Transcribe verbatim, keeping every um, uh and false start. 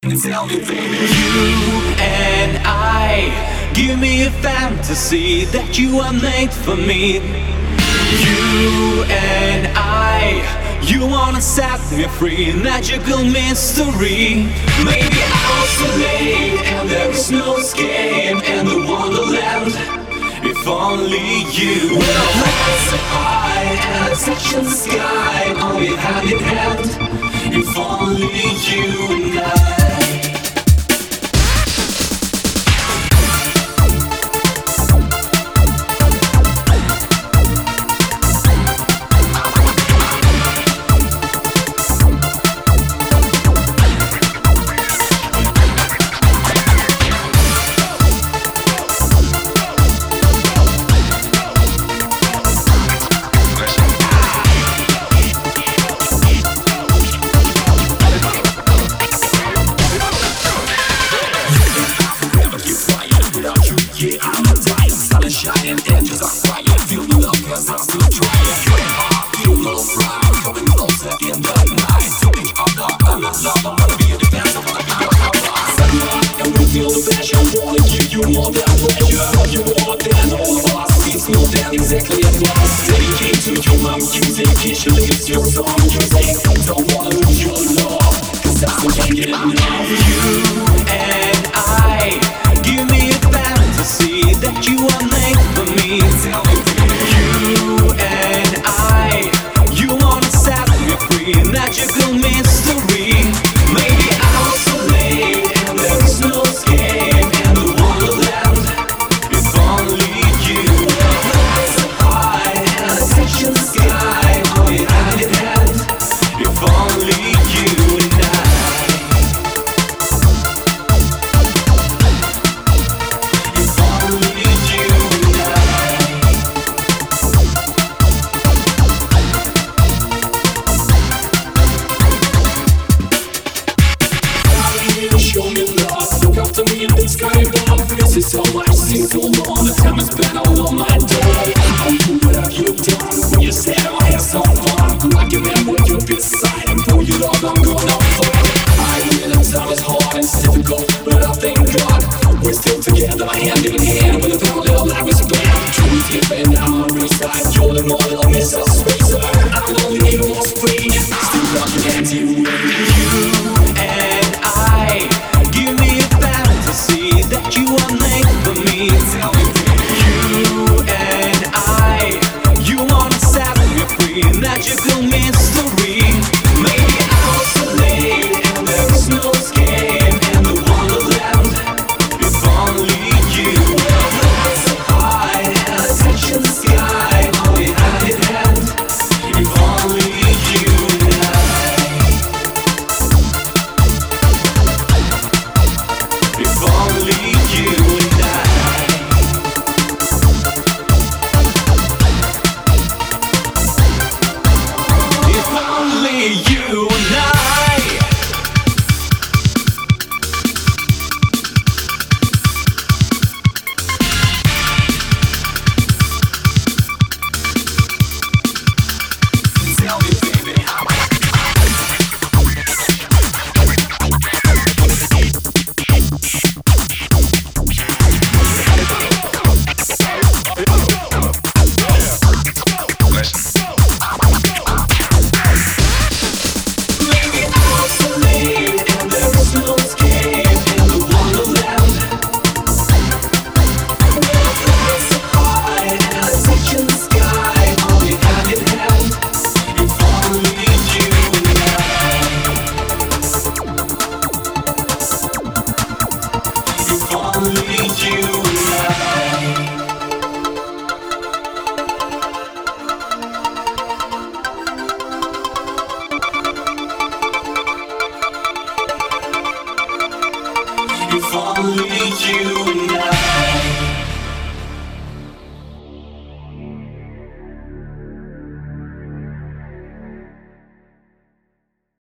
Tell me, baby. You and I, give me a fantasy that you are made for me. You and I, you wanna set me free, magical mystery. Maybe I was so late and there is no escape in the wonderland. If only you will fly so high and touch the sky, only hand in hand. If only you and I. If only you and I.